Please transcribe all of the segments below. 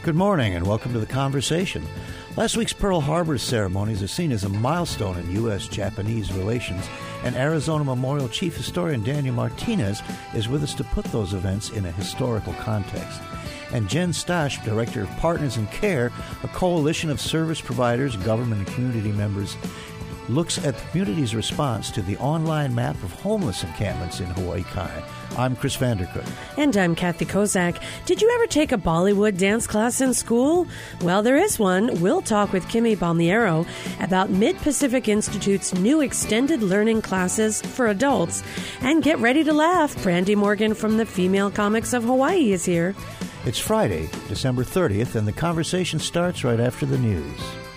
Good morning and welcome to The Conversation. Last week's Pearl Harbor ceremonies are seen as a milestone in U.S.-Japanese relations, and Arizona Memorial Chief Historian Daniel Martinez is with us to put those events in a historical context. And Jen Stash, Director of Partners in Care, a coalition of service providers, government and community members, looks at the community's response to the online map of homeless encampments in Hawaii Kai. I'm Chris Vandercook. And I'm Kathy Kozak. Did you ever take a Bollywood dance class in school? Well, there is one. We'll talk with Kimmy Palmiero about Mid-Pacific Institute's new extended learning classes for adults. And get ready to laugh. Brandy Morgan from the Female Comics of Hawaii is here. It's Friday, December 30th, and the conversation starts right after the news.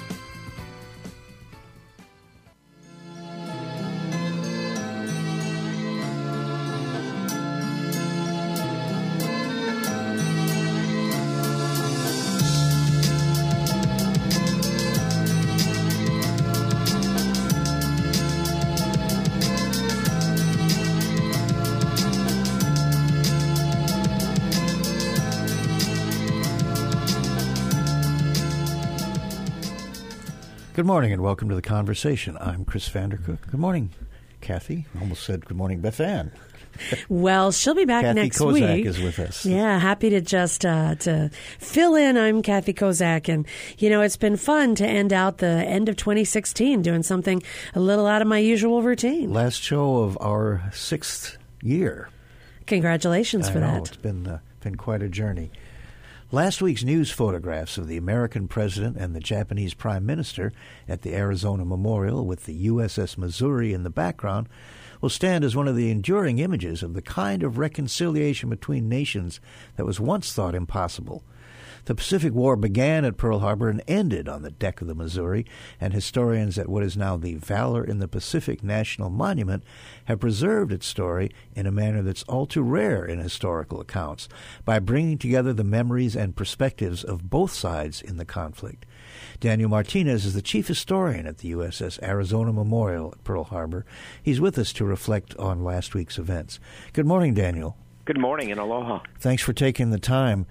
Good morning and welcome to The Conversation. I'm Chris Vandercook. Good morning, Kathy. I almost said good morning, Beth Ann. Well, she'll be back next week. Kathy Kozak is with us. Yeah, happy to just to fill in. I'm Kathy Kozak, and you know it's been fun to end out the end of 2016 doing something a little out of my usual routine. Last show of our 6th year. Congratulations for that. It's been quite a journey. Last week's news photographs of the American president and the Japanese prime minister at the Arizona Memorial with the USS Missouri in the background will stand as one of the enduring images of the kind of reconciliation between nations that was once thought impossible. The Pacific War began at Pearl Harbor and ended on the deck of the Missouri, and historians at what is now the Valor in the Pacific National Monument have preserved its story in a manner that's all too rare in historical accounts, by bringing together the memories and perspectives of both sides in the conflict. Daniel Martinez is the chief historian at the USS Arizona Memorial at Pearl Harbor. He's with us to reflect on last week's events. Good morning, Daniel. Good morning and aloha. Thanks for taking the time.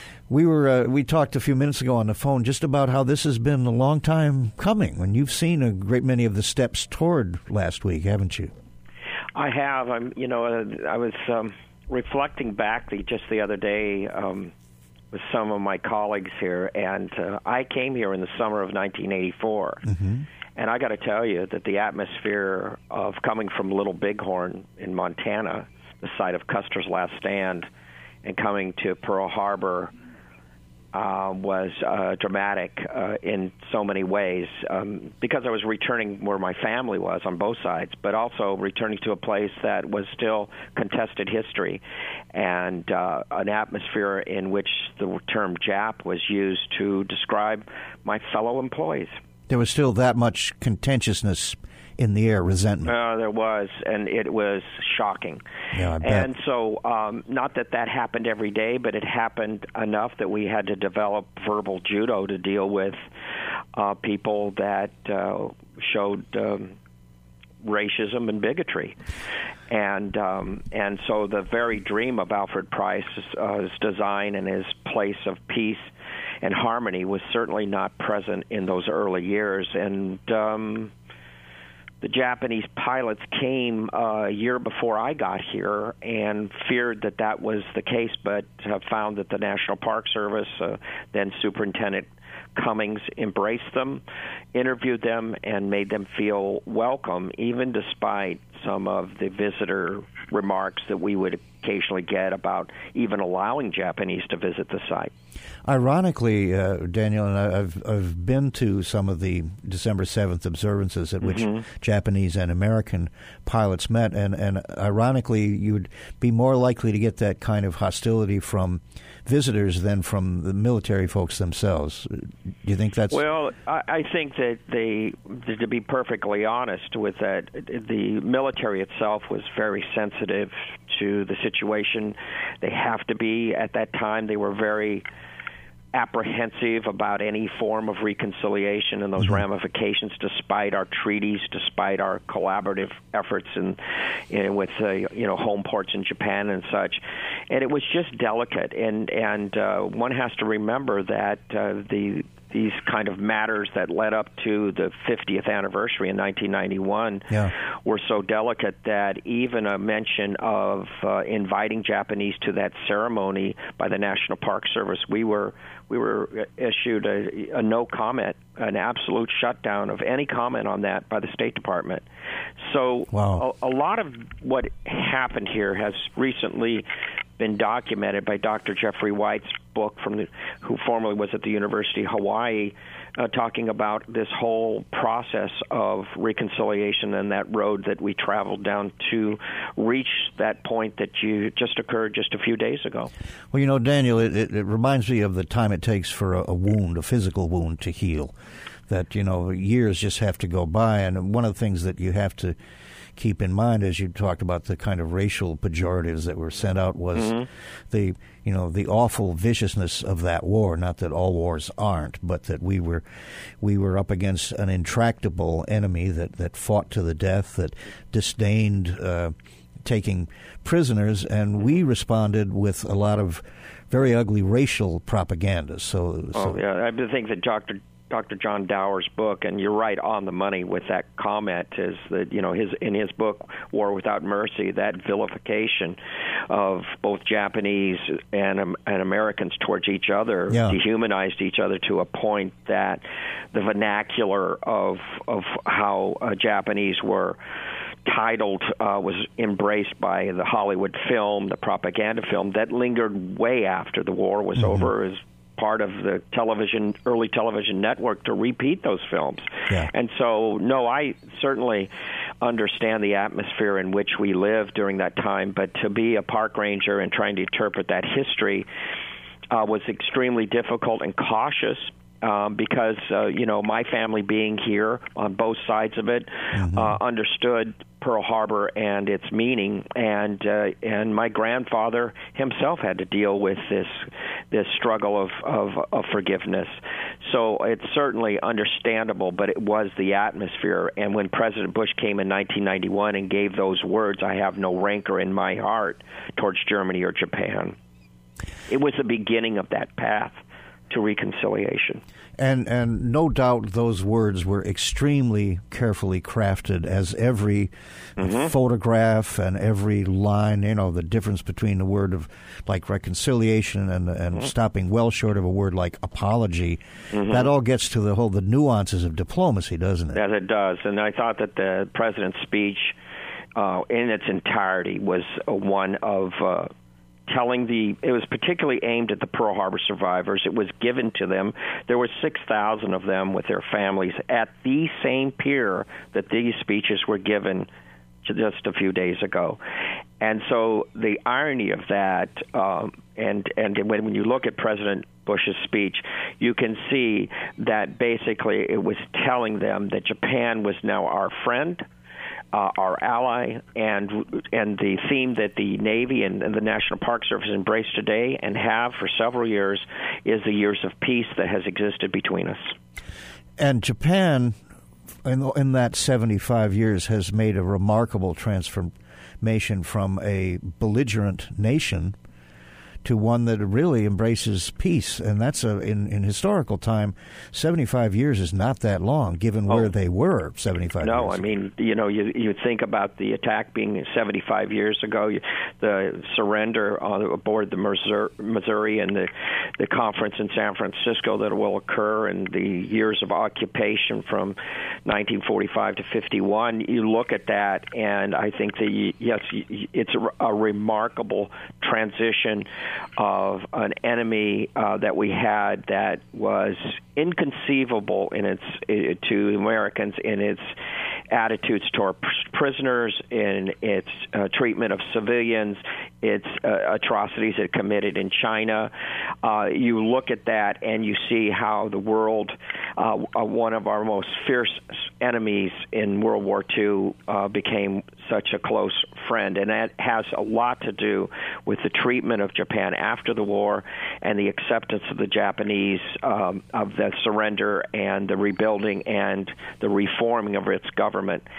We talked a few minutes ago on the phone just about how this has been a long time coming, and you've seen a great many of the steps toward last week, haven't you? I have. I was reflecting back just the other day with some of my colleagues here, and I came here in the summer of 1984. Mm-hmm. And I got to tell you that the atmosphere of coming from Little Bighorn in Montana, the site of Custer's last stand, and coming to Pearl Harbor was dramatic in so many ways, because I was returning where my family was on both sides, but also returning to a place that was still contested history, and an atmosphere in which the term Jap was used to describe my fellow employees. There was still that much contentiousness in the air, resentment. There was, and it was shocking. Yeah, I bet. And so, not that happened every day, but it happened enough that we had to develop verbal judo to deal with people that showed racism and bigotry. And so the very dream of Alfred Price's design and his place of peace and harmony was certainly not present in those early years. And the Japanese pilots came a year before I got here and feared that was the case, but found that the National Park Service, then Superintendent Cummings, embraced them, interviewed them, and made them feel welcome, even despite some of the visitor remarks that we would occasionally get about even allowing Japanese to visit the site. Ironically, Daniel, and I've been to some of the December 7th observances at which Japanese and American pilots met, and ironically, you would be more likely to get that kind of hostility from visitors than from the military folks themselves. Do you think that's... Well, I think that to be perfectly honest with that, the military itself was very sensitive to the situation. They have to be. At that time, they were very apprehensive about any form of reconciliation and those ramifications, despite our treaties, despite our collaborative efforts with home ports in Japan and such. and it was just delicate. And one has to remember that these kind of matters that led up to the 50th anniversary in 1991 were so delicate that even a mention of inviting Japanese to that ceremony by the National Park Service, we were issued a no comment, an absolute shutdown of any comment on that by the State Department. So a lot of what happened here has recently been documented by Dr. Jeffrey White's book, who formerly was at the University of Hawaii, talking about this whole process of reconciliation and that road that we traveled down to reach that point that just occurred just a few days ago. Well, Daniel, it reminds me of the time it takes for a wound, a physical wound, to heal. That, years just have to go by. And one of the things that you have to keep in mind, as you talked about the kind of racial pejoratives that were sent out, was the awful viciousness of that war. Not that all wars aren't, but that we were up against an intractable enemy that fought to the death, that disdained taking prisoners, and we responded with a lot of very ugly racial propaganda. I think that Dr. John Dower's book, and you're right on the money with that comment, is that in his book War Without Mercy, that vilification of both Japanese and Americans towards each other dehumanized each other to a point that the vernacular of how Japanese were titled was embraced by the Hollywood film, the propaganda film, that lingered way after the war was over, as part of the early television network to repeat those films. And so, no, I certainly understand the atmosphere in which we lived during that time, but to be a park ranger and trying to interpret that history was extremely difficult and cautious. Because my family being here on both sides of it understood Pearl Harbor and its meaning, and my grandfather himself had to deal with this struggle of forgiveness. So it's certainly understandable, but it was the atmosphere. And when President Bush came in 1991 and gave those words, "I have no rancor in my heart towards Germany or Japan," it was the beginning of that path to reconciliation. And no doubt those words were extremely carefully crafted, as every photograph and every line, the difference between the word of like reconciliation and stopping well short of a word like apology, that all gets to the nuances of diplomacy, doesn't it? Yes, it does. And I thought that the president's speech in its entirety was one of it was particularly aimed at the Pearl Harbor survivors. It was given to them. There were 6,000 of them with their families at the same pier that these speeches were given just a few days ago. And so the irony of that, and when you look at President Bush's speech, you can see that basically it was telling them that Japan was now our friend, our ally, and the theme that the Navy and the National Park Service embrace today and have for several years is the years of peace that has existed between us. And Japan, in that 75 years, has made a remarkable transformation from a belligerent nation to one that really embraces peace. And that's in historical time, 75 years is not that long, given where they were 75 years ago. No, I mean, you think about the attack being 75 years ago, the surrender aboard the Missouri and the conference in San Francisco that will occur, and the years of occupation from 1945 to 51. You look at that, and I think that, yes, it's a remarkable transition of an enemy that we had that was inconceivable to Americans in its attitudes toward prisoners, in its treatment of civilians, its atrocities it committed in China. You look at that and you see how the world, one of our most fierce enemies in World War II, became such a close friend. And that has a lot to do with the treatment of Japan after the war and the acceptance of the Japanese of the surrender and the rebuilding and the reforming of its government.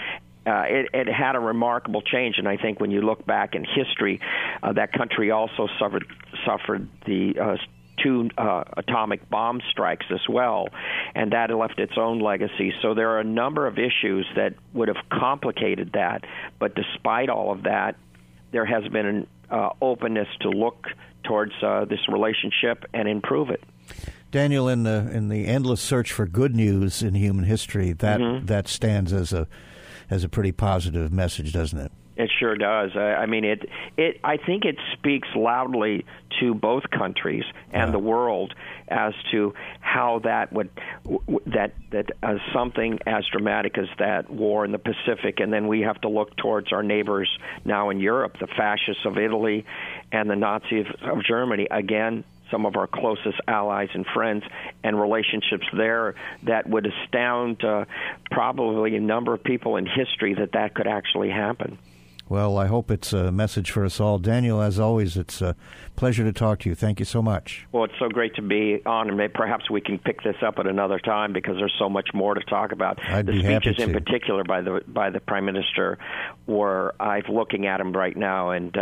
it had a remarkable change. And I think when you look back in history, that country also suffered the two atomic bomb strikes as well, and that left its own legacy. So there are a number of issues that would have complicated that, but despite all of that, there has been an openness to look towards this relationship and improve it. Daniel, in the endless search for good news in human history, that stands as a pretty positive message, doesn't it? It sure does. I mean, I think it speaks loudly to both countries and the world as to how that would something as dramatic as that war in the Pacific, and then we have to look towards our neighbors now in Europe, the fascists of Italy and the Nazis of Germany. Again, some of our closest allies and friends, and relationships there that would astound probably a number of people in history that could actually happen. Well, I hope it's a message for us all. Daniel, as always, it's a pleasure to talk to you. Thank you so much. Well, it's so great to be on, and perhaps we can pick this up at another time because there's so much more to talk about. I'd be happy to. The speeches in particular by the Prime Minister I'm looking at them right now, and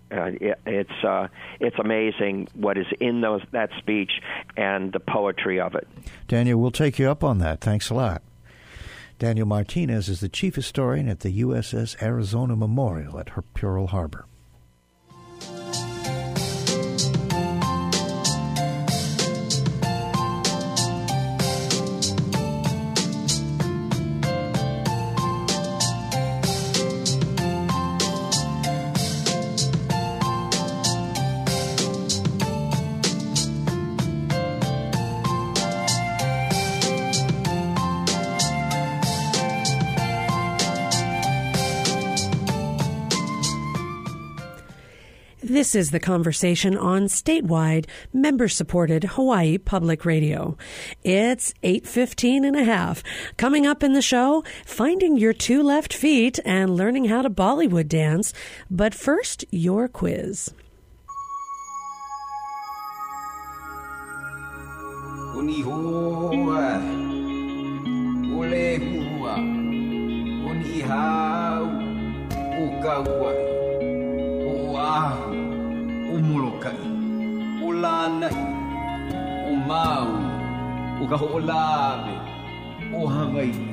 it's amazing what is in that speech and the poetry of it. Daniel, we'll take you up on that. Thanks a lot. Daniel Martinez is the chief historian at the USS Arizona Memorial at Pearl Harbor. This is The Conversation on statewide, member-supported Hawaii Public Radio. It's 8:15.5. Coming up in the show, finding your two left feet and learning how to Bollywood dance. But first, your quiz. Umulukai, ulanai, umau, ukahoolabe, uhangai.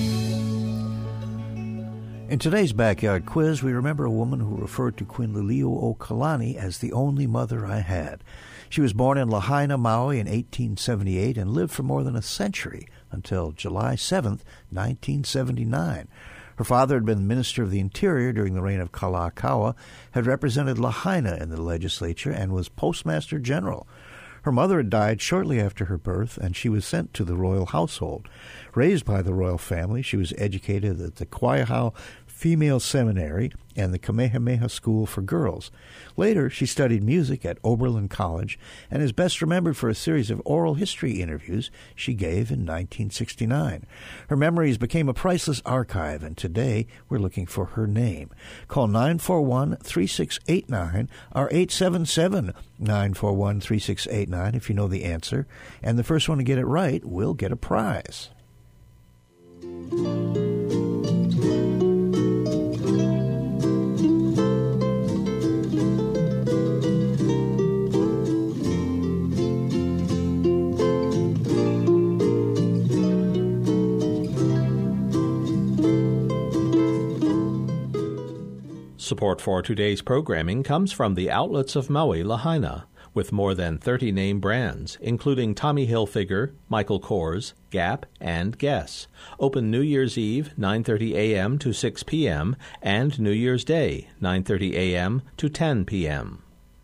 In today's Backyard Quiz, we remember a woman who referred to Queen Liliuokalani as the only mother I had. She was born in Lahaina, Maui in 1878 and lived for more than a century until July 7th, 1979. Her father had been Minister of the Interior during the reign of Kalakaua, had represented Lahaina in the legislature, and was Postmaster General. Her mother had died shortly after her birth, and she was sent to the royal household. Raised by the royal family, she was educated at the Kaiahao Female Seminary and the Kamehameha School for Girls. Later, she studied music at Oberlin College and is best remembered for a series of oral history interviews she gave in 1969. Her memories became a priceless archive, and today we're looking for her name. Call 941-3689 or 877-941-3689 if you know the answer, and the first one to get it right will get a prize. Support for today's programming comes from the outlets of Maui, Lahaina, with more than 30 name brands, including Tommy Hilfiger, Michael Kors, Gap, and Guess. Open New Year's Eve, 9:30 a.m. to 6 p.m., and New Year's Day, 9:30 a.m. to 10 p.m.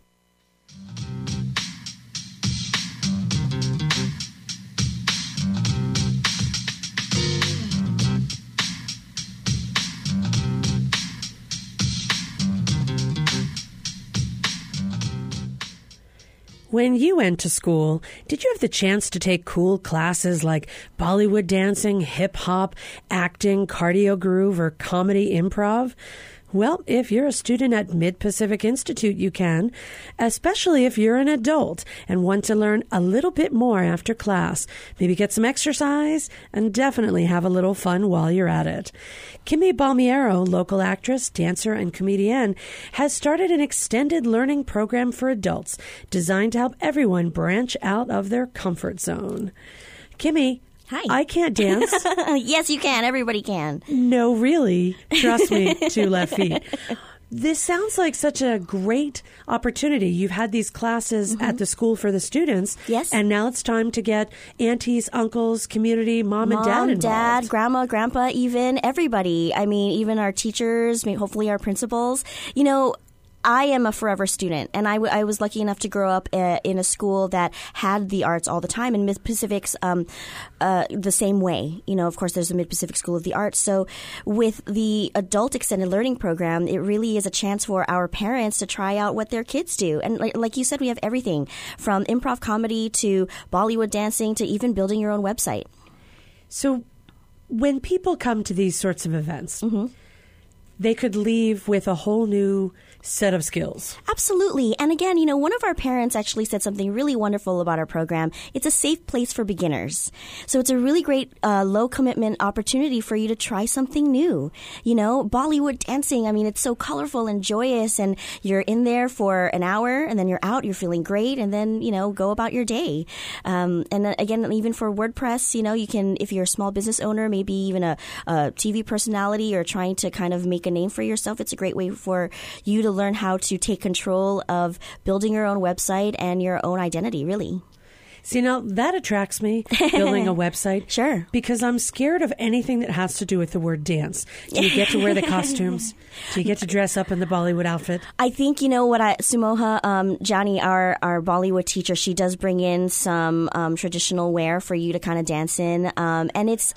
When you went to school, did you have the chance to take cool classes like Bollywood dancing, hip-hop, acting, cardio groove, or comedy improv? Well, if you're a student at Mid-Pacific Institute, you can, especially if you're an adult and want to learn a little bit more after class. Maybe get some exercise and definitely have a little fun while you're at it. Kimmy Balmiero, local actress, dancer, and comedian, has started an extended learning program for adults designed to help everyone branch out of their comfort zone. Kimmy, hi. I can't dance. Yes, you can. Everybody can. No, really. Trust me, 2 left feet. This sounds like such a great opportunity. You've had these classes at the school for the students. Yes. And now it's time to get aunties, uncles, community, mom and dad involved. Dad, grandma, grandpa, even everybody. I mean, even our teachers, hopefully our principals. You know, I am a forever student, and I was lucky enough to grow up in a school that had the arts all the time, and Mid-Pacific's the same way. You know, of course, there's a Mid-Pacific School of the Arts. So with the adult extended learning program, it really is a chance for our parents to try out what their kids do. And like you said, we have everything from improv comedy to Bollywood dancing to even building your own website. So when people come to these sorts of events, they could leave with a whole new set of skills. Absolutely. And again, you know, one of our parents actually said something really wonderful about our program. It's a safe place for beginners. So it's a really great low commitment opportunity for you to try something new. You know, Bollywood dancing, I mean, it's so colorful and joyous, and you're in there for an hour and then you're out, you're feeling great, and then, you know, go about your day. And again, even for WordPress, you know, you can, if you're a small business owner, maybe even a TV personality or trying to kind of make a name for yourself, it's a great way for you to learn how to take control of building your own website and your own identity, really. See, now that attracts me, building a website. Sure. Because I'm scared of anything that has to do with the word dance. Do you get to wear the costumes? Do you get to dress up in the Bollywood outfit? I think, you know what, Sumoha, Johnny, our Bollywood teacher, she does bring in some traditional wear for you to kind of dance in. And it's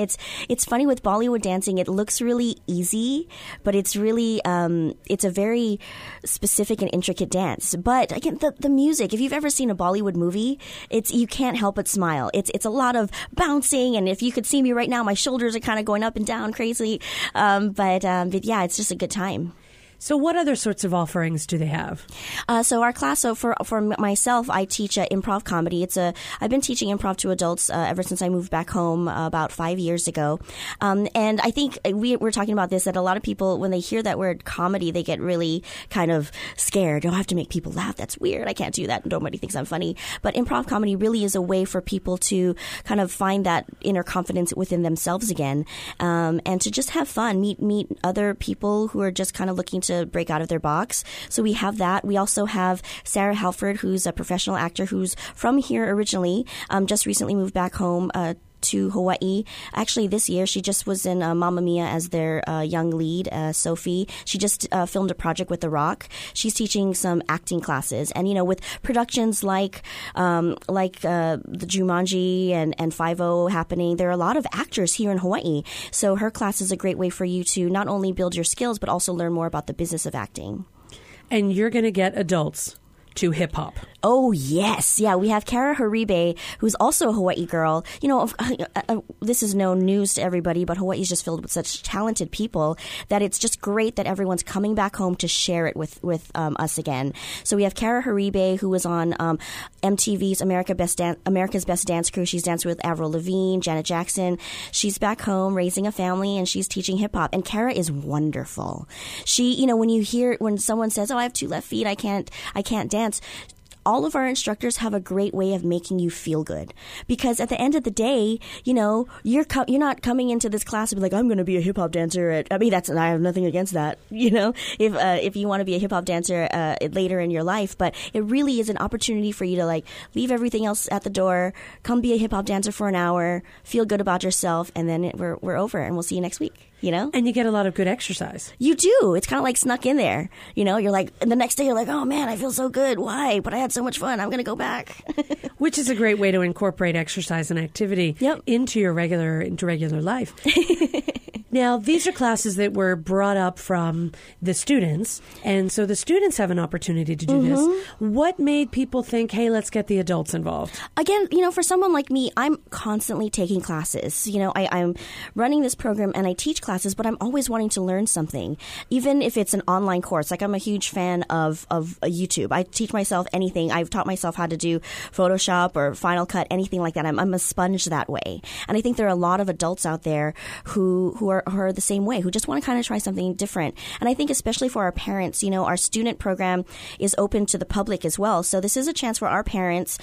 funny with Bollywood dancing. It looks really easy, but it's really, it's a very specific and intricate dance. But again, the music, if you've ever seen a Bollywood movie, you can't help but smile. It's a lot of bouncing, and if you could see me right now, my shoulders are kind of going up and down crazy. But yeah, it's just a good time. So what other sorts of offerings do they have? So our class, so for myself, I teach improv comedy. I've been teaching improv to adults ever since I moved back home about 5 years ago. And I think we're talking about this, that a lot of people, when they hear that word comedy, they get really kind of scared. Oh, I have to make people laugh. That's weird. I can't do that. Nobody thinks I'm funny. But improv comedy really is a way for people to kind of find that inner confidence within themselves again, and to just have fun, meet other people who are just kind of looking to break out of their box. So we have that. We also have Sarah Halford, who's a professional actor who's from here originally, just recently moved back home to Hawaii. Actually, this year, she just was in Mamma Mia as their young lead, Sophie. She just filmed a project with The Rock. She's teaching some acting classes. And, you know, with productions like the Jumanji and 5-0 happening, there are a lot of actors here in Hawaii. So her class is a great way for you to not only build your skills, but also learn more about the business of acting. And you're going to get adults to hip-hop. Oh, yes. Yeah, we have Kara Haribe, who's also a Hawaii girl. You know, this is no news to everybody, but Hawaii is just filled with such talented people that it's just great that everyone's coming back home to share it with us again. So we have Kara Haribe, who was on MTV's America's Best Dance Crew. She's danced with Avril Lavigne, Janet Jackson. She's back home raising a family, and she's teaching hip-hop. And Kara is wonderful. She, you know, when someone says, oh, I have 2 left feet, I can't dance, all of our instructors have a great way of making you feel good, because at the end of the day, you know, you're not coming into this class and be like, I'm going to be a hip hop dancer. I have nothing against that, you know, if you want to be a hip hop dancer later in your life, but it really is an opportunity for you to like leave everything else at the door, come be a hip hop dancer for an hour, feel good about yourself, and then we're over, and we'll see you next week. You know? And you get a lot of good exercise. You do. It's kind of like snuck in there. You know, you're like, and the next day you're like, oh man, I feel so good. Why? But I had so much fun. I'm going to go back. Which is a great way to incorporate exercise and activity into regular life. Now, these are classes that were brought up from the students, and so the students have an opportunity to do this. What made people think, hey, let's get the adults involved? Again, for someone like me, I'm constantly taking classes. I'm running this program and I teach classes, but I'm always wanting to learn something, even if it's an online course. Like, I'm a huge fan of YouTube. I teach myself anything. I've taught myself how to do Photoshop or Final Cut, anything like that. I'm a sponge that way. And I think there are a lot of adults out there who are the same way, who just want to kind of try something different. And I think especially for our parents, our student program is open to the public as well. So this is a chance for our parents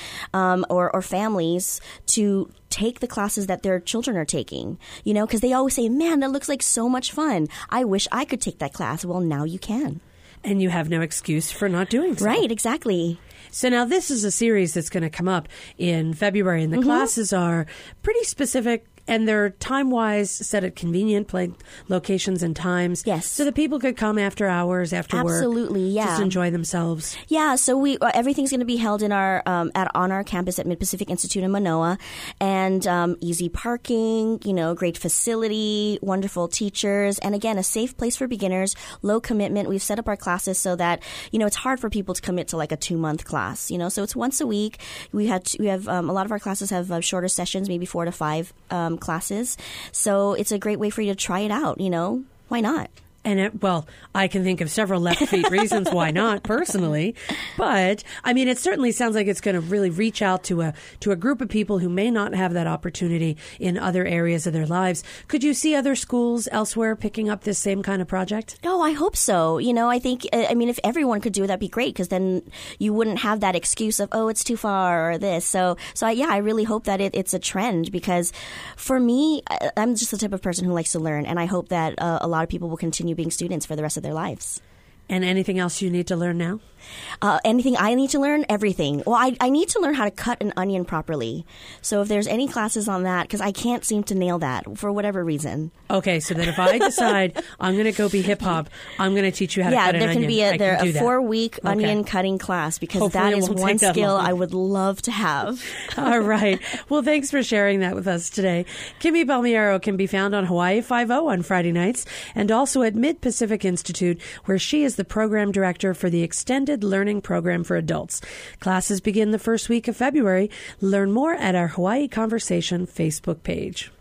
or families to take the classes that their children are taking, because they always say, man, that looks like so much fun. I wish I could take that class. Well, now you can. And you have no excuse for not doing so. Right, exactly. So now this is a series that's going to come up in February, and the classes are pretty specific, and they're time-wise set at convenient locations and times. Yes. So that people could come after hours, after work. Absolutely, yeah. Just enjoy themselves. Yeah, so we everything's going to be held in our on our campus at Mid-Pacific Institute in Manoa, and easy parking, great facility, wonderful teachers, and again, a safe place for beginners, low commitment. We've set up our classes so that, it's hard for people to commit to like a 2-month class, so it's once a week. We have a lot of our classes have shorter sessions, maybe 4 to 5 classes. So it's a great way for you to try it out, Why not? And I can think of several left feet reasons why not, personally. But I mean, it certainly sounds like it's going to really reach out to a group of people who may not have that opportunity in other areas of their lives. Could you see other schools elsewhere picking up this same kind of project? Oh, I hope so. I think, if everyone could do it, that'd be great, because then you wouldn't have that excuse of, oh, it's too far or this. So I really hope that it's a trend, because for me, I'm just the type of person who likes to learn, and I hope that a lot of people will continue being students for the rest of their lives. And anything else you need to learn now? Anything I need to learn? Everything. Well, I need to learn how to cut an onion properly. So if there's any classes on that, because I can't seem to nail that for whatever reason. Okay, so then if I decide I'm going to go be hip-hop, I'm going to teach you how to cut an onion. Yeah, there can be a 4-week onion cutting class, because Hopefully that is one skill I would love to have. All right. Well, thanks for sharing that with us today. Kimmy Palmiero can be found on Hawaii 5-0 on Friday nights, and also at Mid-Pacific Institute, where she is the program director for the Extended Learning Program for Adults. Classes begin the first week of February. Learn more at our Hawaii Conversation Facebook page.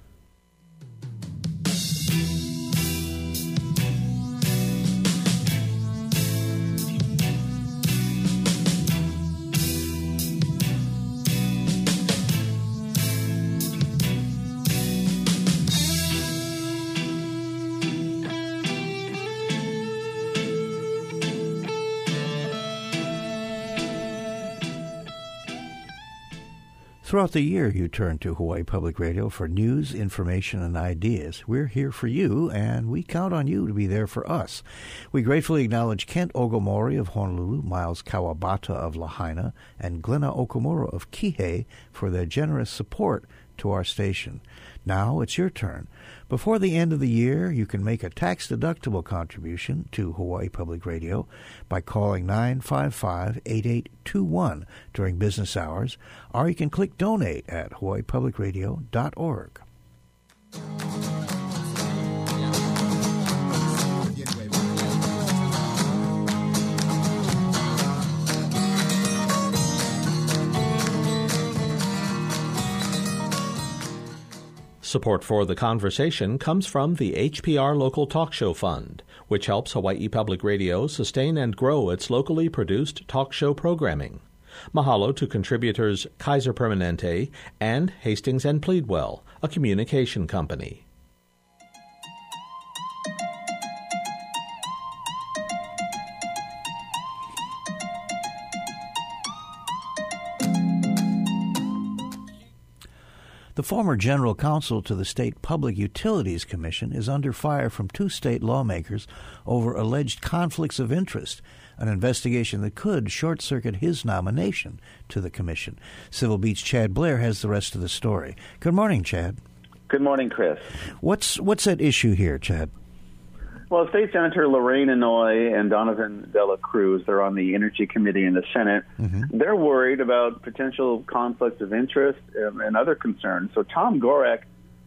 Throughout the year, you turn to Hawaii Public Radio for news, information, and ideas. We're here for you, and we count on you to be there for us. We gratefully acknowledge Kent Ogomori of Honolulu, Miles Kawabata of Lahaina, and Glenna Okamura of Kihei for their generous support to our station. Now it's your turn. Before the end of the year, you can make a tax-deductible contribution to Hawaii Public Radio by calling 955-8821 during business hours, or you can click Donate at hawaiipublicradio.org. Support for the conversation comes from the HPR Local Talk Show Fund, which helps Hawaii Public Radio sustain and grow its locally produced talk show programming. Mahalo to contributors Kaiser Permanente and Hastings and Pleadwell, a communication company. The former general counsel to the State Public Utilities Commission is under fire from 2 state lawmakers over alleged conflicts of interest, an investigation that could short-circuit his nomination to the commission. Civil Beat's Chad Blair has the rest of the story. Good morning, Chad. Good morning, Chris. What's at issue here, Chad? Well, State Senator Lorraine Inouye and Donovan Dela Cruz, they're on the Energy Committee in the Senate. Mm-hmm. They're worried about potential conflicts of interest and other concerns. So Tom Gorak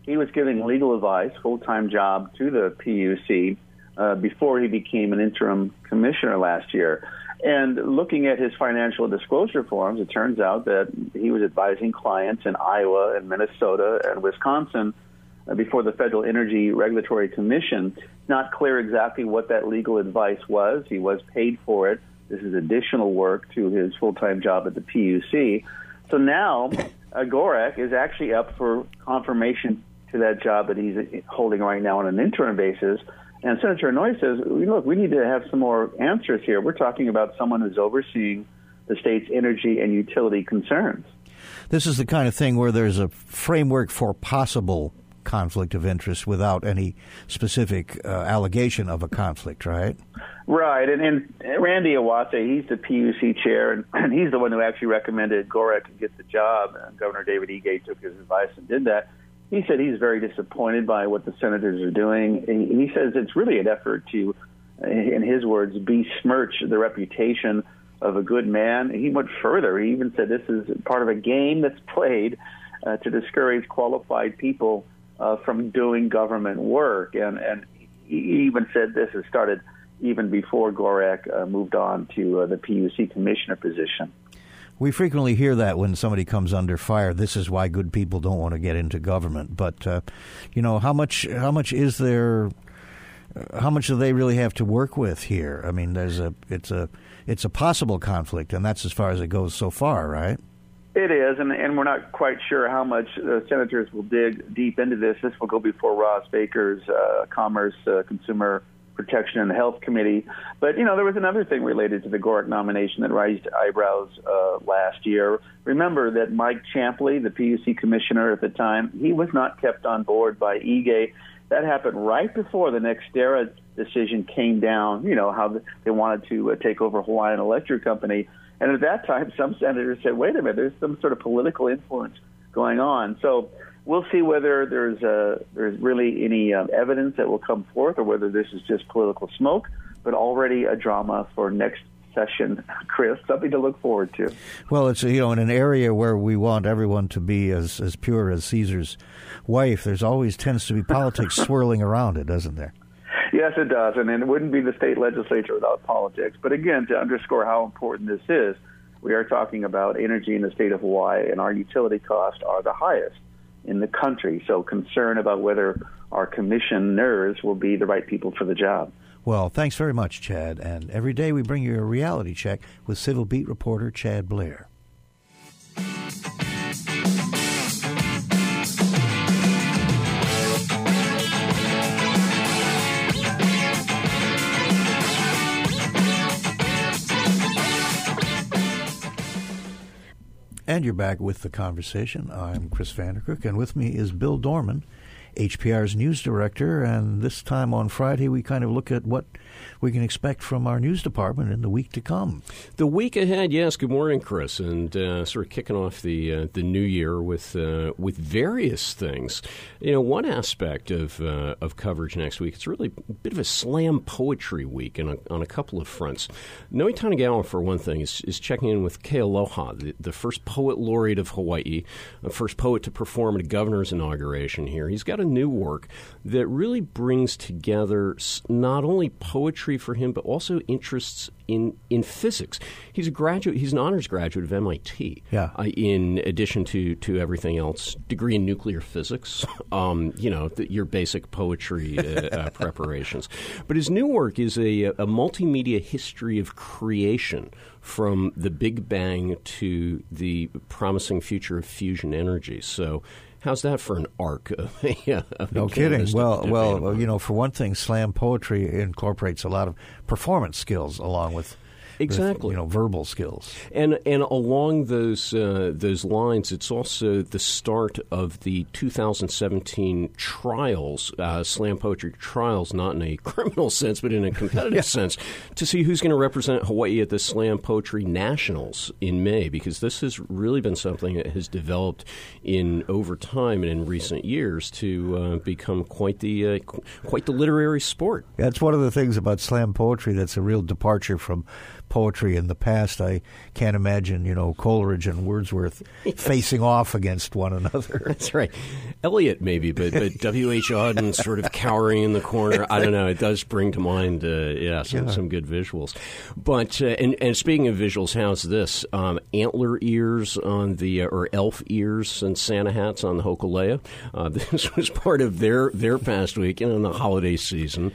he was giving legal advice, full-time job to the PUC before he became an interim commissioner last year. And looking at his financial disclosure forms, it turns out that he was advising clients in Iowa and Minnesota and Wisconsin before the Federal Energy Regulatory Commission. It's not clear exactly what that legal advice was. He was paid for it. This is additional work to his full-time job at the PUC. So now Gorak is actually up for confirmation to that job that he's holding right now on an interim basis. And Senator Inouye says, look, we need to have some more answers here. We're talking about someone who's overseeing the state's energy and utility concerns. This is the kind of thing where there's a framework for possible conflict of interest without any specific allegation of a conflict, right? Right. And Randy Awase, he's the PUC chair, and he's the one who actually recommended Gorak get the job. And Governor David Ige took his advice and did that. He said he's very disappointed by what the senators are doing. He says it's really an effort to, in his words, besmirch the reputation of a good man. He went further. He even said this is part of a game that's played to discourage qualified people from doing government work. And he even said this has started even before Gorak moved on to the PUC commissioner position. We frequently hear that when somebody comes under fire. This is why good people don't want to get into government. But how much is there? How much do they really have to work with here? I mean, it's a possible conflict, and that's as far as it goes so far, right? It is, and we're not quite sure how much senators will dig deep into this. This will go before Ross Baker's Commerce, Consumer Protection and Health Committee. But, there was another thing related to the Gorak nomination that raised eyebrows last year. Remember that Mike Champley, the PUC commissioner at the time, he was not kept on board by Ige. That happened right before the NextEra decision came down, how they wanted to take over Hawaiian Electric Company. And at that time, some senators said, wait a minute, there's some sort of political influence going on. So we'll see whether there's really any evidence that will come forth or whether this is just political smoke, but already a drama for next session, Chris, something to look forward to. Well, it's, in an area where we want everyone to be as pure as Caesar's wife, there's always tends to be politics swirling around it, doesn't there? Yes, it does, and it wouldn't be the state legislature without politics. But again, to underscore how important this is, we are talking about energy in the state of Hawaii, and our utility costs are the highest in the country. So concern about whether our commissioners will be the right people for the job. Well, thanks very much, Chad. And every day we bring you a reality check with Civil Beat reporter Chad Blair. And you're back with the conversation. I'm Chris Vandercook, and with me is Bill Dorman, HPR's news director. And this time on Friday, we kind of look at what we can expect from our news department in the week to come. The week ahead, yes. Good morning, Chris, and sort of kicking off the new year with various things. One aspect of coverage next week, it's really a bit of a slam poetry week on a couple of fronts. Noe Tanigawa, for one thing, is checking in with Kealoha, the first poet laureate of Hawaii, the first poet to perform at a governor's inauguration here. He's got a new work that really brings together not only poetry for him, but also interests in physics. He's an honors graduate of MIT. Yeah. In addition to everything else, degree in nuclear physics. Your basic poetry preparations. But his new work is a multimedia history of creation, from the Big Bang to the promising future of fusion energy. So, how's that for an arc of no kidding. Well, for one thing, slam poetry incorporates a lot of performance skills along with exactly verbal skills. And along those lines, it's also the start of the 2017 trials, slam poetry trials, not in a criminal sense, but in a competitive sense, to see who's going to represent Hawaii at the Slam Poetry Nationals in May, because this has really been something that has developed over time and in recent years to become quite the literary sport. That's one of the things about slam poetry that's a real departure from poetry in the past, I can't imagine, Coleridge and Wordsworth facing off against one another. That's right. Eliot maybe, but W.H. Auden sort of cowering in the corner. I don't know. It does bring to mind, some good visuals. But and speaking of visuals, how's this? Antler ears on or elf ears and Santa hats on the Hokulea. This was part of their past week in the holiday season.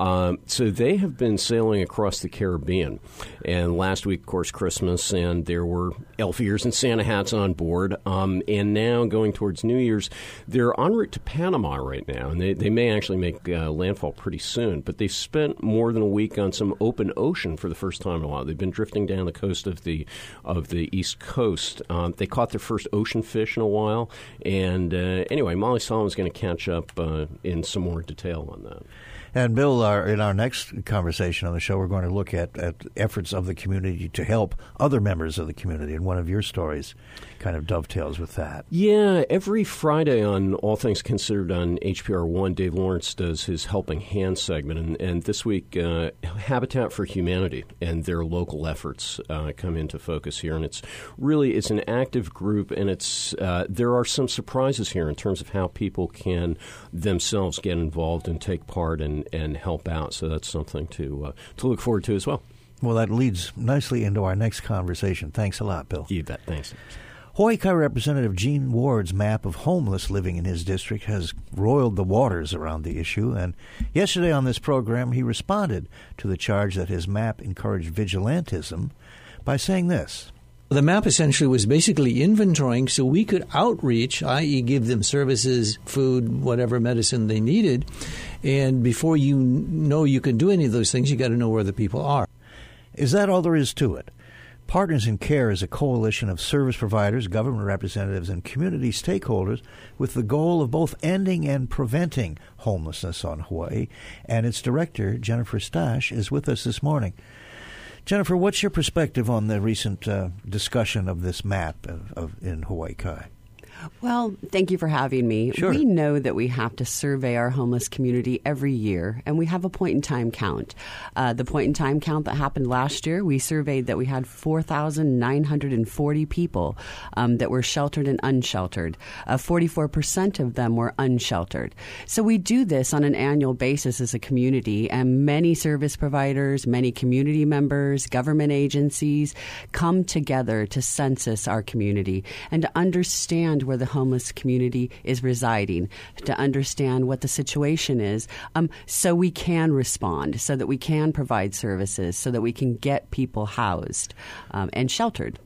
So they have been sailing across the Caribbean. And last week, of course, Christmas, and there were elf ears and Santa hats on board. And now going towards New Year's, they're en route to Panama right now. And they may actually make landfall pretty soon. But they've spent more than a week on some open ocean for the first time in a while. They've been drifting down the coast of the East Coast. They caught their first ocean fish in a while. And anyway, Molly Solomon's going to catch up in some more detail on that. And Bill, in our next conversation on the show, we're going to look at efforts of the community to help other members of the community. And one of your stories kind of dovetails with that. Yeah, every Friday on All Things Considered on HPR1, Dave Lawrence does his Helping Hand segment. And this week, Habitat for Humanity and their local efforts come into focus here. And it's an active group, and there are some surprises here in terms of how people can themselves get involved and take part and help out. So that's something to look forward to as well. Well, that leads nicely into our next conversation. Thanks a lot, Bill. You bet. Thanks. Hawaii Kai Representative Gene Ward's map of homeless living in his district has roiled the waters around the issue, and yesterday on this program he responded to the charge that his map encouraged vigilantism by saying this. The map essentially was basically inventorying so we could outreach, i.e. give them services, food, whatever medicine they needed. And before you know you can do any of those things, you got to know where the people are. Is that all there is to it? Partners in Care is a coalition of service providers, government representatives, and community stakeholders with the goal of both ending and preventing homelessness on Hawaii. And its director, Jennifer Stash, is with us this morning. Jennifer, what's your perspective on the recent discussion of this map in Hawaii Kai? Well, thank you for having me. Sure. We know that we have to survey our homeless community every year, and we have a point-in-time count. The point-in-time count that happened last year, we surveyed that we had 4,940 people that were sheltered and unsheltered. 44% of them were unsheltered. So we do this on an annual basis as a community, and many service providers, many community members, government agencies come together to census our community and to understand where the homeless community is residing, to understand what the situation is, so we can respond, so that we can provide services, so that we can get people housed and sheltered.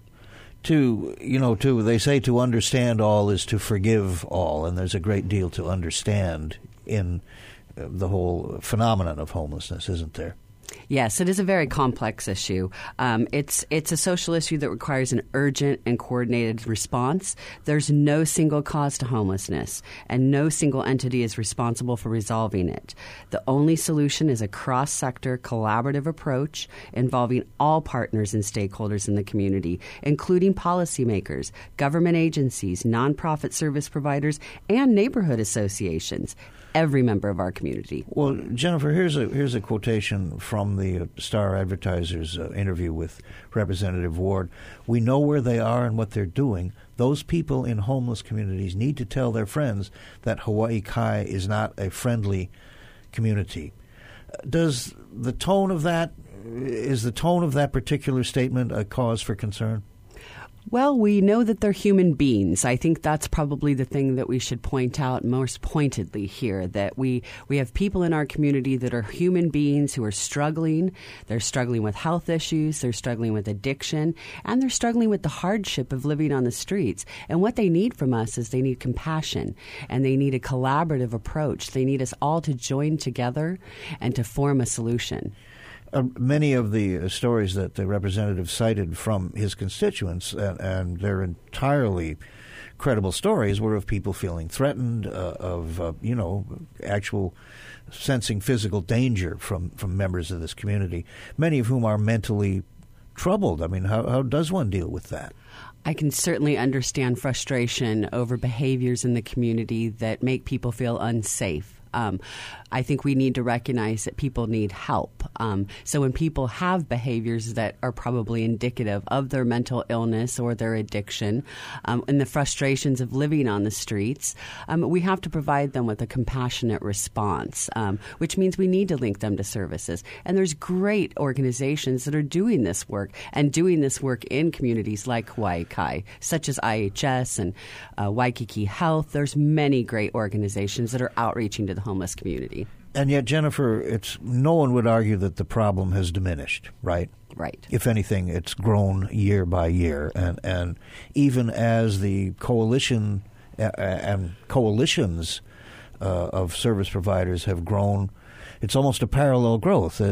They say to understand all is to forgive all, and there's a great deal to understand in the whole phenomenon of homelessness, isn't there? Yes, it is a very complex issue. It's a social issue that requires an urgent and coordinated response. There's no single cause to homelessness, and no single entity is responsible for resolving it. The only solution is a cross-sector collaborative approach involving all partners and stakeholders in the community, including policymakers, government agencies, nonprofit service providers, and neighborhood associations. Every member of our community. Well, Jennifer, here's a quotation from the Star Advertiser's interview with Representative Ward. We know where they are and what they're doing. Those people in homeless communities need to tell their friends that Hawaii Kai is not a friendly community. Is the tone of that particular statement a cause for concern? Well, we know that they're human beings. I think that's probably the thing that we should point out most pointedly here, that we have people in our community that are human beings who are struggling. They're struggling with health issues, they're struggling with addiction, and they're struggling with the hardship of living on the streets. And what they need from us is they need compassion, and they need a collaborative approach. They need us all to join together and to form a solution. Many of the stories that the representative cited from his constituents, and they're entirely credible stories, were of people feeling threatened, actual sensing physical danger from members of this community, many of whom are mentally troubled. I mean, how does one deal with that? I can certainly understand frustration over behaviors in the community that make people feel unsafe. I think we need to recognize that people need help. So when people have behaviors that are probably indicative of their mental illness or their addiction and the frustrations of living on the streets, we have to provide them with a compassionate response, which means we need to link them to services. And there's great organizations that are doing this work and doing this work in communities like Hawaii Kai, such as IHS and Waikiki Health. There's many great organizations that are outreaching to the homeless community. And yet, Jennifer, no one would argue that the problem has diminished, right? Right. If anything, it's grown year by year. And even as the coalition and coalitions of service providers have grown, it's almost a parallel growth.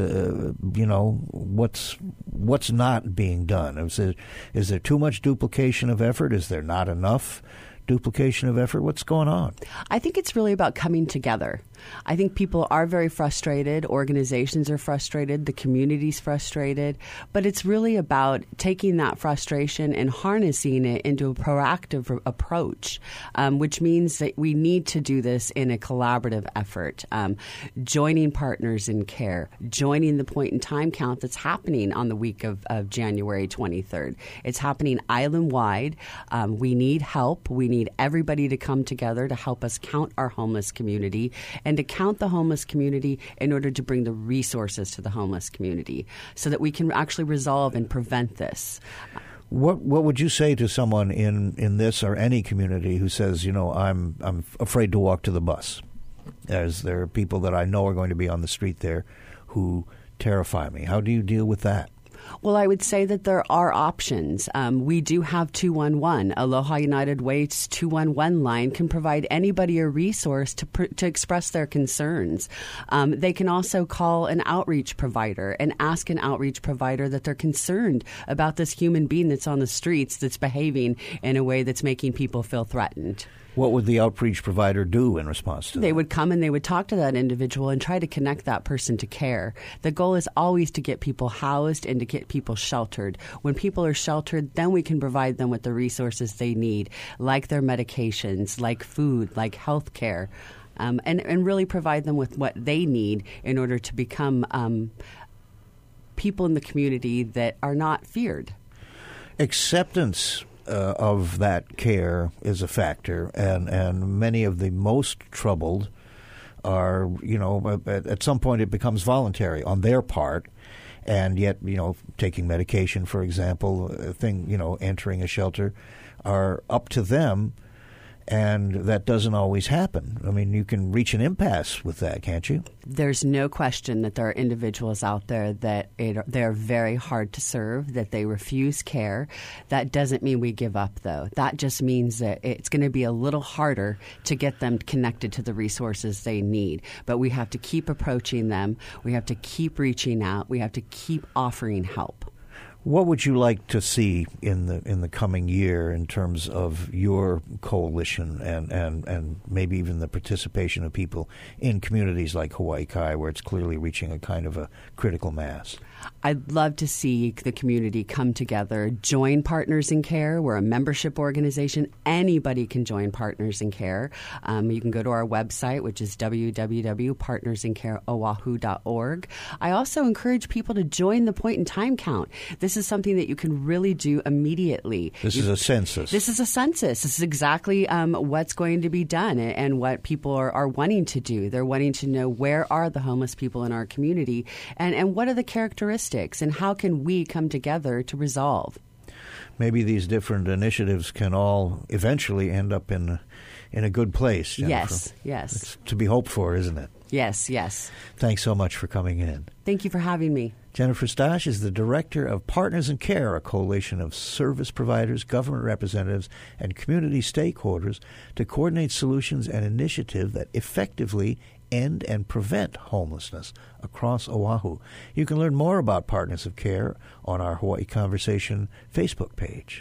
What's not being done? Is there too much duplication of effort? Is there not enough duplication of effort? What's going on? I think it's really about coming together. I think people are very frustrated. Organizations are frustrated. The community's frustrated. But it's really about taking that frustration and harnessing it into a proactive approach, which means that we need to do this in a collaborative effort, joining Partners in Care, joining the point in time count that's happening on the week of January 23rd. It's happening island-wide. We need help. We need everybody to come together to help us count our homeless community and to count the homeless community in order to bring the resources to the homeless community so that we can actually resolve and prevent this. What would you say to someone in this or any community who says, I'm afraid to walk to the bus? As there are people that I know are going to be on the street there who terrify me. How do you deal with that? Well, I would say that there are options. We do have 211. Aloha United Way's 211 line can provide anybody a resource to express their concerns. They can also call an outreach provider and ask an outreach provider that they're concerned about this human being that's on the streets that's behaving in a way that's making people feel threatened. What would the outreach provider do in response to that? They would come and they would talk to that individual and try to connect that person to care. The goal is always to get people housed and to get people sheltered. When people are sheltered, then we can provide them with the resources they need, like their medications, like food, like health care, and really provide them with what they need in order to become people in the community that are not feared. Acceptance of that care is a factor, and many of the most troubled are, at some point it becomes voluntary on their part, and yet, taking medication, for example, entering a shelter, are up to them, and that doesn't always happen. I mean, you can reach an impasse with that, can't you? There's no question that there are individuals out there that they're very hard to serve, that they refuse care. That doesn't mean we give up, though. That just means that it's going to be a little harder to get them connected to the resources they need. But we have to keep approaching them. We have to keep reaching out. We have to keep offering help. What would you like to see in the coming year in terms of your coalition and maybe even the participation of people in communities like Hawaii Kai, where it's clearly reaching a kind of a critical mass? I'd love to see the community come together, join Partners in Care. We're a membership organization. Anybody can join Partners in Care. You can go to our website, which is www.partnersincareoahu.org. I also encourage people to join the point in time count. This is something that you can really do immediately. This is a census. This is a census. This is exactly what's going to be done and what people are wanting to do. They're wanting to know where are the homeless people in our community and what are the characteristics and how can we come together to resolve. Maybe these different initiatives can all eventually end up in a good place, Jennifer. Yes. It's to be hoped for, isn't it? Yes. Thanks so much for coming in. Thank you for having me. Jennifer Stosh is the director of Partners in Care, a coalition of service providers, government representatives, and community stakeholders to coordinate solutions and initiatives that effectively end and prevent homelessness across Oahu. You can learn more about Partners of Care on our Hawaii Conversation Facebook page.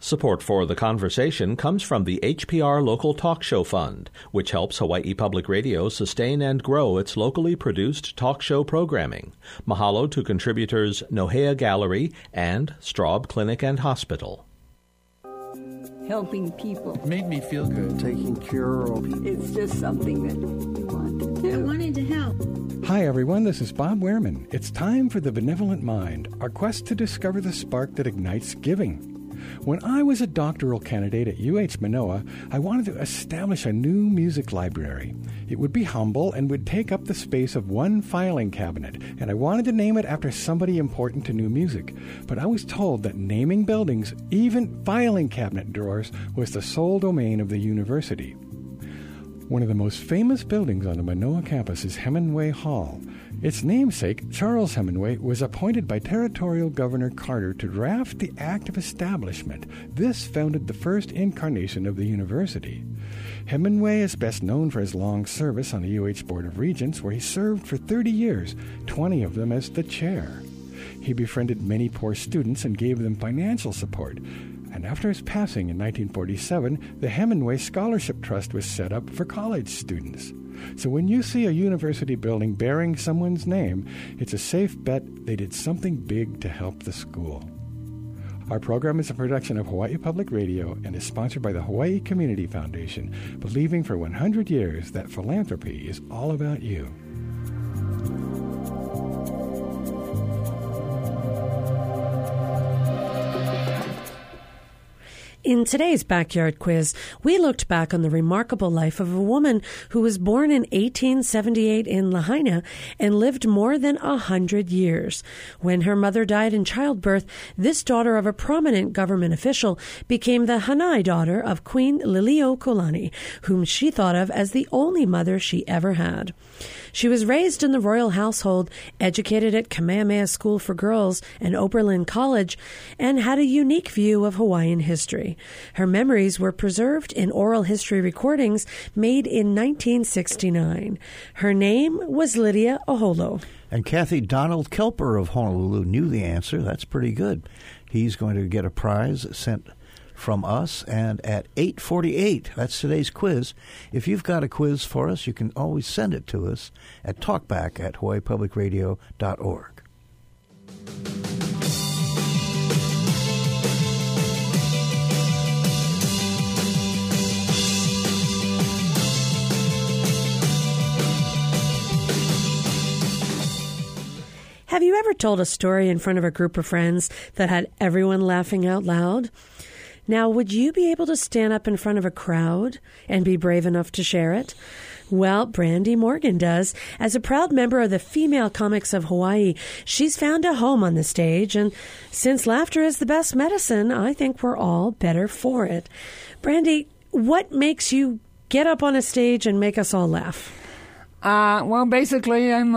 Support for the conversation comes from the HPR Local Talk Show Fund, which helps Hawaii Public Radio sustain and grow its locally produced talk show programming. Mahalo to contributors Nohea Gallery and Straub Clinic and Hospital. Helping people. It made me feel good. Taking care of people. It's just something that you want to do. I wanted to help. Hi, everyone. This is Bob Wehrman. It's time for The Benevolent Mind, our quest to discover the spark that ignites giving. When I was a doctoral candidate at UH Manoa, I wanted to establish a new music library. It would be humble and would take up the space of one filing cabinet, and I wanted to name it after somebody important to new music. But I was told that naming buildings, even filing cabinet drawers, was the sole domain of the university. One of the most famous buildings on the Manoa campus is Hemingway Hall. Its namesake, Charles Hemingway, was appointed by Territorial Governor Carter to draft the Act of Establishment. This founded the first incarnation of the university. Hemingway is best known for his long service on the UH Board of Regents, where he served for 30 years, 20 of them as the chair. He befriended many poor students and gave them financial support. And after his passing in 1947, the Hemingway Scholarship Trust was set up for college students. So when you see a university building bearing someone's name, it's a safe bet they did something big to help the school. Our program is a production of Hawaii Public Radio and is sponsored by the Hawaii Community Foundation, believing for 100 years that philanthropy is all about you. In today's Backyard Quiz, we looked back on the remarkable life of a woman who was born in 1878 in Lahaina and lived more than 100 years. When her mother died in childbirth, this daughter of a prominent government official became the Hanai daughter of Queen Liliuokalani, whom she thought of as the only mother she ever had. She was raised in the royal household, educated at Kamehameha School for Girls and Oberlin College, and had a unique view of Hawaiian history. Her memories were preserved in oral history recordings made in 1969. Her name was Lydia Oholo. And Kathy, Donald Kelper of Honolulu knew the answer. That's pretty good. He's going to get a prize sent from us, and at 8:48, that's today's quiz. If you've got a quiz for us, you can always send it to us at talkback@hawaiipublicradio.org. Have you ever told a story in front of a group of friends that had everyone laughing out loud? Now, would you be able to stand up in front of a crowd and be brave enough to share it? Well, Brandy Morgan does. As a proud member of the Female Comics of Hawaii, she's found a home on the stage, and since laughter is the best medicine, I think we're all better for it. Brandy, what makes you get up on a stage and make us all laugh? Well, basically, I'm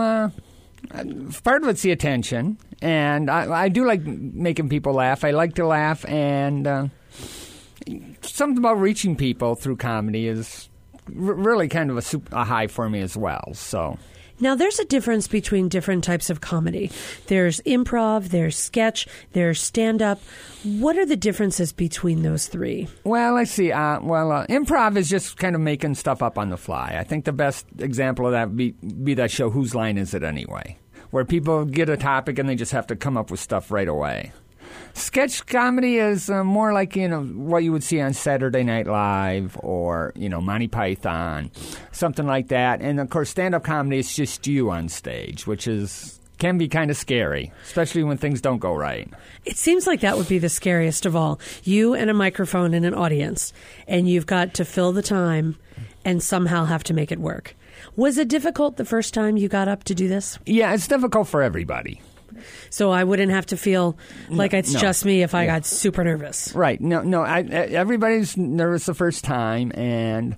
part of it's the attention, and I do like making people laugh. I like to laugh, and something about reaching people through comedy is really kind of a high for me as well. So now, there's a difference between different types of comedy. There's improv, there's sketch, there's stand-up. What are the differences between those three? Well, let's see. Improv is just kind of making stuff up on the fly. I think the best example of that would be that show, Whose Line Is It Anyway?, where people get a topic and they just have to come up with stuff right away. Sketch comedy is more like, what you would see on Saturday Night Live or, Monty Python, something like that. And, of course, stand-up comedy is just you on stage, which can be kind of scary, especially when things don't go right. It seems like that would be the scariest of all. You and a microphone and an audience, and you've got to fill the time and somehow have to make it work. Was it difficult the first time you got up to do this? Yeah, it's difficult for everybody. So I wouldn't have to feel like it's just me if I got super nervous. Right. No. Everybody's nervous the first time, and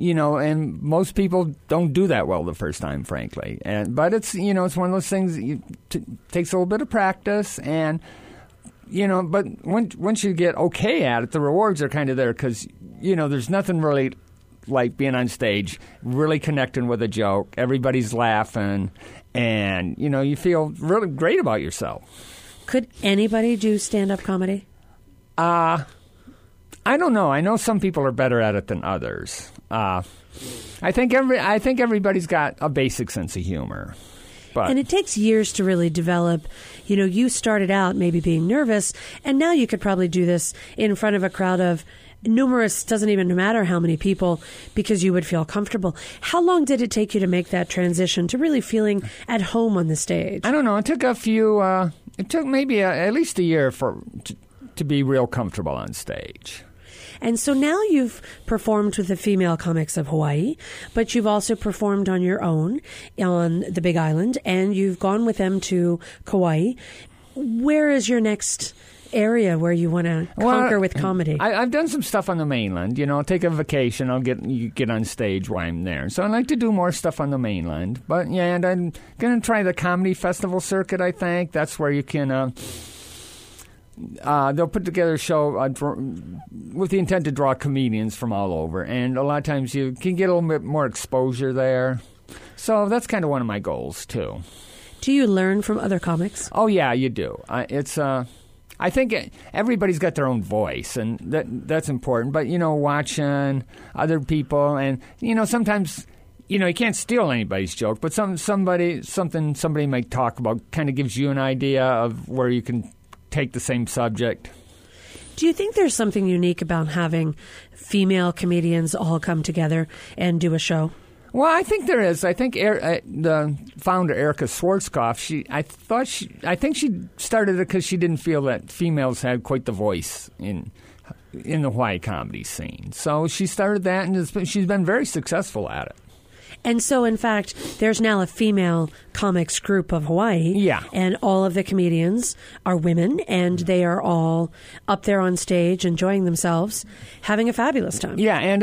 and most people don't do that well the first time, frankly. But it's it's one of those things takes a little bit of practice, and but once you get okay at it, the rewards are kind of there because there's nothing really like being on stage, really connecting with a joke. Everybody's laughing. And, you feel really great about yourself. Could anybody do stand-up comedy? I don't know. I know some people are better at it than others. I think everybody's got a basic sense of humor. But. And it takes years to really develop. You started out maybe being nervous, and now you could probably do this in front of a crowd of numerous, doesn't even matter how many people, because you would feel comfortable. How long did it take you to make that transition to really feeling at home on the stage? I don't know. It took it took maybe at least a year to be real comfortable on stage. And so now you've performed with the Female Comics of Hawaii, but you've also performed on your own on the Big Island, and you've gone with them to Kauai. Where is your next area where you want to conquer with comedy? I've done some stuff on the mainland. I'll take a vacation. I'll get on stage while I'm there. So I'd like to do more stuff on the mainland. But yeah, and I'm going to try the comedy festival circuit, I think. That's where you can... they'll put together a show with the intent to draw comedians from all over. And a lot of times you can get a little bit more exposure there. So that's kind of one of my goals, too. Do you learn from other comics? Oh, yeah, you do. I think everybody's got their own voice, and that's important. But, watching other people, and, sometimes... you can't steal anybody's joke, but somebody might talk about kind of gives you an idea of where you can take the same subject. Do you think there's something unique about having female comedians all come together and do a show? Well, I think there is. I think the founder, Erica Schwarzkopf, I think she started it because she didn't feel that females had quite the voice in the Hawaii comedy scene. So she started that, and she's been very successful at it. And so, in fact, there's now a female comics group of Hawaii. Yeah. And all of the comedians are women, and they are all up there on stage enjoying themselves, having a fabulous time. Yeah, and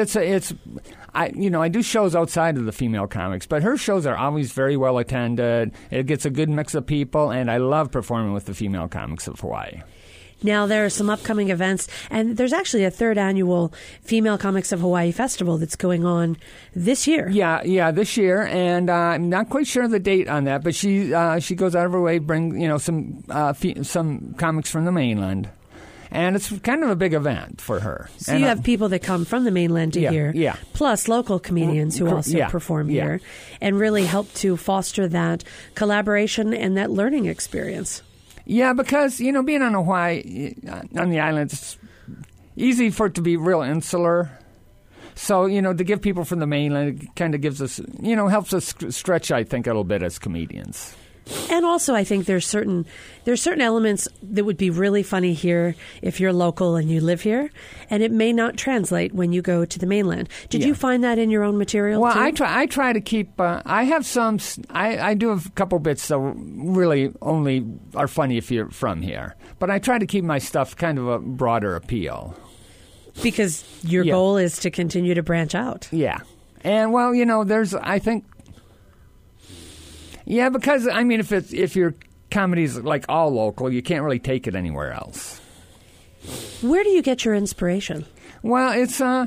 I do shows outside of the female comics, but her shows are always very well attended. It gets a good mix of people, and I love performing with the Female Comics of Hawaii. Now, there are some upcoming events, and there's actually a third annual Female Comics of Hawaii Festival that's going on this year. Yeah, this year, and I'm not quite sure of the date on that, but she goes out of her way to bring some comics from the mainland. And it's kind of a big event for her. So and you have people that come from the mainland to here, yeah. plus local comedians who also perform here, and really help to foster that collaboration and that learning experience. Yeah, because, being on Hawaii, on the island, it's easy for it to be real insular. So, to give people from the mainland, it kind of gives us, helps us stretch, I think, a little bit as comedians. And also, I think there's certain elements that would be really funny here if you're local and you live here, and it may not translate when you go to the mainland. Did you find that in your own material? Well, too? I try to keep. I have some. I do a couple bits that really only are funny if you're from here, but I try to keep my stuff kind of a broader appeal. Because your goal is to continue to branch out. Yeah, and there's I think. Yeah, because if your comedy's like all local, you can't really take it anywhere else. Where do you get your inspiration? Well, it's the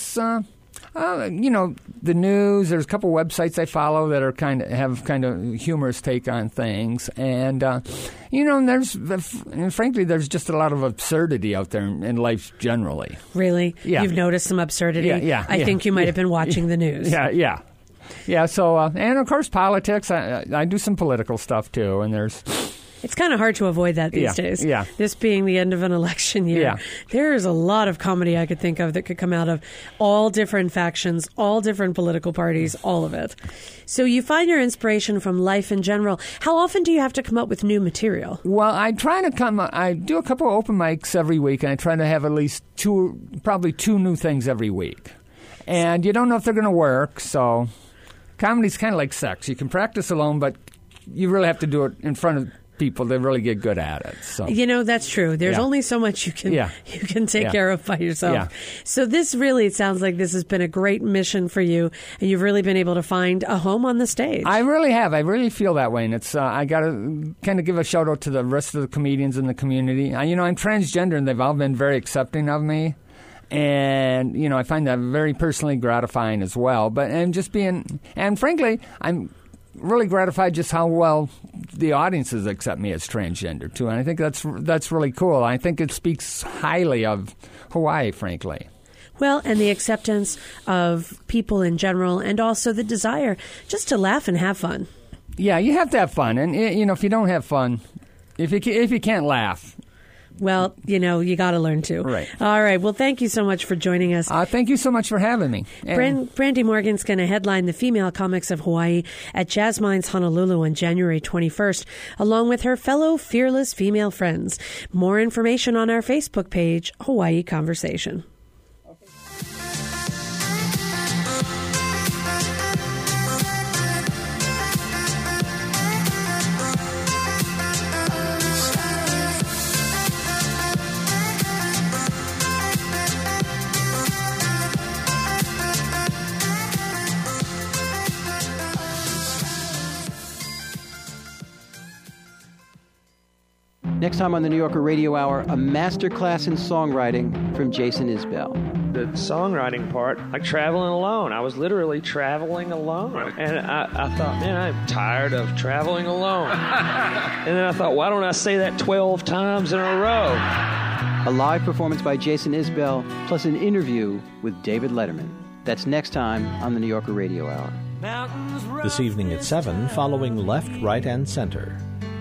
news. There's a couple websites I follow that are have humorous take on things, and frankly, there's just a lot of absurdity out there in life generally. Really? Yeah. You've noticed some absurdity? Yeah. I think you might have been watching the news. Yeah. Yeah, so, and of course politics, I do some political stuff too, and there's... It's kind of hard to avoid that these days. Yeah. This being the end of an election year. Yeah. There's a lot of comedy I could think of that could come out of all different factions, all different political parties, all of it. So you find your inspiration from life in general. How often do you have to come up with new material? Well, I do a couple of open mics every week, and I try to have at least probably two new things every week. And you don't know if they're going to work, so... Comedy's kind of like sex. You can practice alone, but you really have to do it in front of people to really get good at it. So that's true. There's only so much you can take care of by yourself. Yeah. So it sounds like this has been a great mission for you, and you've really been able to find a home on the stage. I really have. I really feel that way, and it's I got to kind of give a shout out to the rest of the comedians in the community. I'm transgender, and they've all been very accepting of me. And, I find that very personally gratifying as well. And frankly, I'm really gratified just how well the audiences accept me as transgender, too. And I think that's really cool. I think it speaks highly of Hawaii, frankly. Well, and the acceptance of people in general, and also the desire just to laugh and have fun. Yeah, you have to have fun. And, if you don't have fun, if you can't laugh... Well, you got to learn to. Right. All right. Well, thank you so much for joining us. Thank you so much for having me. Brandy Morgan's going to headline the Female Comics of Hawaii at Jazz Minds Honolulu on January 21st, along with her fellow fearless female friends. More information on our Facebook page, Hawaii Conversation. Next time on the New Yorker Radio Hour, a masterclass in songwriting from Jason Isbell. The songwriting part, like traveling alone. I was literally traveling alone. And I thought, man, I'm tired of traveling alone. And then I thought, why don't I say that 12 times in a row? A live performance by Jason Isbell, plus an interview with David Letterman. That's next time on the New Yorker Radio Hour. This evening at 7, following Left, Right, and Center.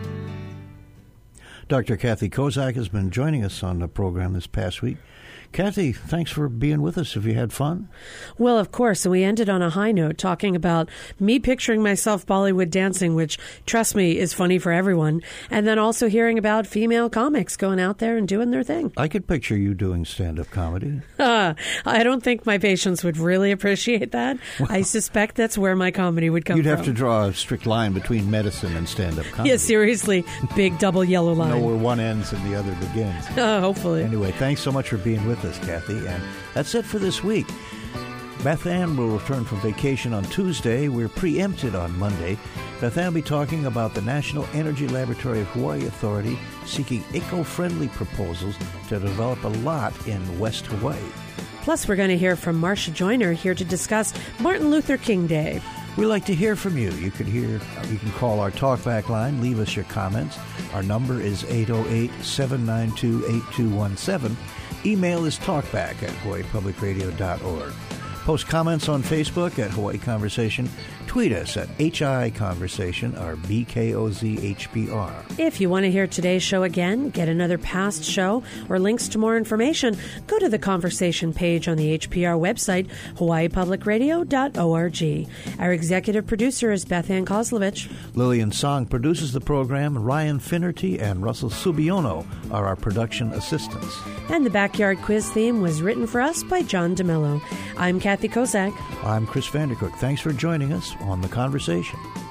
Dr. Kathy Kozak has been joining us on the program this past week. Kathy, thanks for being with us. Have you had fun? Well, of course. And we ended on a high note talking about me picturing myself Bollywood dancing, which, trust me, is funny for everyone. And then also hearing about female comics going out there and doing their thing. I could picture you doing stand-up comedy. I don't think my patients would really appreciate that. Well, I suspect that's where my comedy would come from. You'd have to draw a strict line between medicine and stand-up comedy. Yeah, seriously. Big double yellow line. Know where one ends and the other begins. Hopefully. Anyway, thanks so much for being with us, Kathy, and that's it for this week. Beth Ann will return from vacation on Tuesday. We're preempted on Monday. Beth Ann will be talking about the National Energy Laboratory of Hawaii Authority seeking eco-friendly proposals to develop a lot in West Hawaii. Plus, we're going to hear from Marcia Joyner here to discuss Martin Luther King Day. We'd like to hear from you. You can call our talkback line, leave us your comments. Our number is 808-792-8217. Email is talkback@hawaiipublicradio.org. Post comments on Facebook at Hawaii Conversation. Tweet us at HI Conversation or BKOZHPR. If you want to hear today's show again, get another past show, or links to more information, go to the Conversation page on the HPR website, hawaiipublicradio.org. Our executive producer is Beth Ann Kozlovich. Lillian Song produces the program. Ryan Finnerty and Russell Subiono are our production assistants. And the Backyard Quiz theme was written for us by John DeMello. I'm Kathy Kozak. I'm Chris Vandercook. Thanks for joining us on The Conversation.